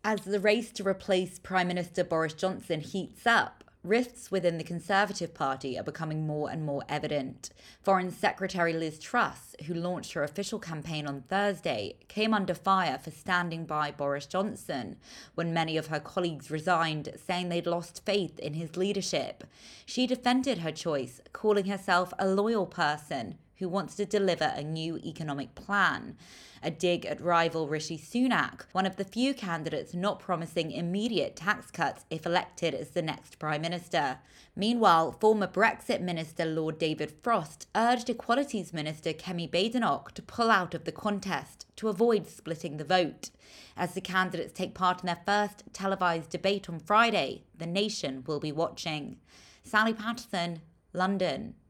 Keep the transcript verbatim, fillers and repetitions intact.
As the race to replace Prime Minister Boris Johnson heats up, rifts within the Conservative Party are becoming more and more evident. Foreign Secretary Liz Truss, who launched her official campaign on Thursday, came under fire for standing by Boris Johnson when many of her colleagues resigned, saying they'd lost faith in his leadership. She defended her choice, calling herself a loyal person who wants to deliver a new economic plan. A dig at rival Rishi Sunak, one of the few candidates not promising immediate tax cuts if elected as the next Prime Minister. Meanwhile, former Brexit Minister Lord David Frost urged Equalities Minister Kemi Badenoch to pull out of the contest to avoid splitting the vote. As the candidates take part in their first televised debate on Friday, the nation will be watching. Sally Patterson, London.